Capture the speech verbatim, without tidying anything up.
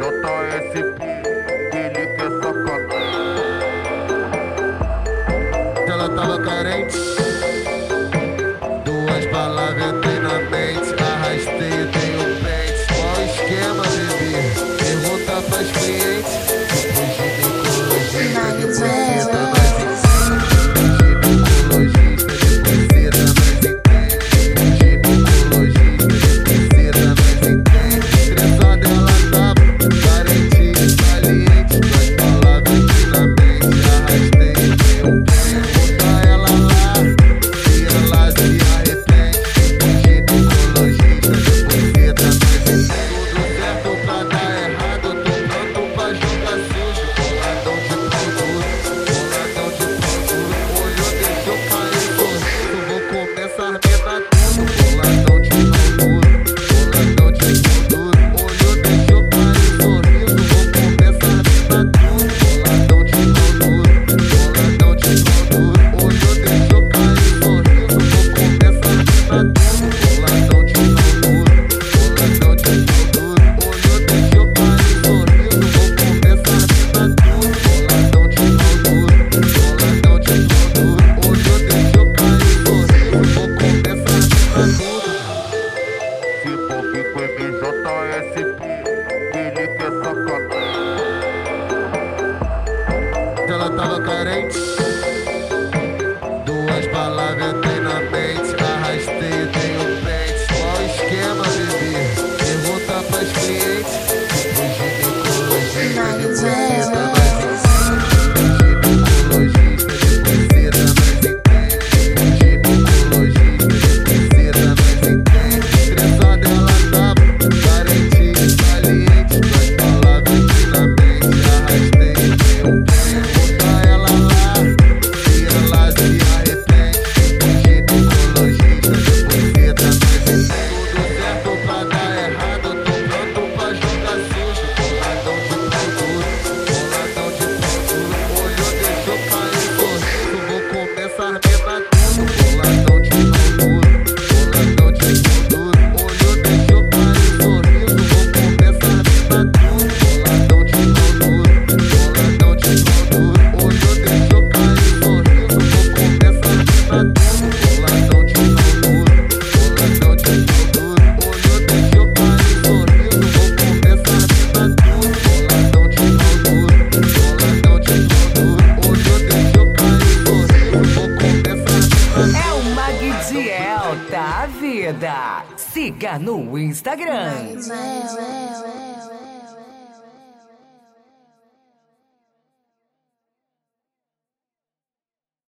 S P, ele quer sacanagem. Ela tava carente, duas palavras entrei na mente, arrastei e dei o pente. Qual o esquema, bebê? Pergunta pras clientes. Depois ginecologista, depois cita nós ginecologista, depois cita nós entende. Ginecologista, depois cita nós entende. Estressada ela tava, carente e saliente, duas palavras aqui na mente, arrastei e dei o pente. S P, ele quer sacanagem. Ela tava carente, duas palavras entrei na mente, arrastei e dei o pente. Qual o esquema, bebê? Pergunta pras clientes. Depois ginecologista, depois cita nós ginecologista, depois cita nós entende. Ginecologista, depois cita nós entende. Estressada ela tava, carente e saliente, duas palavras aqui na mente, arrastei e dei o pente. Da vida. Siga no Instagram.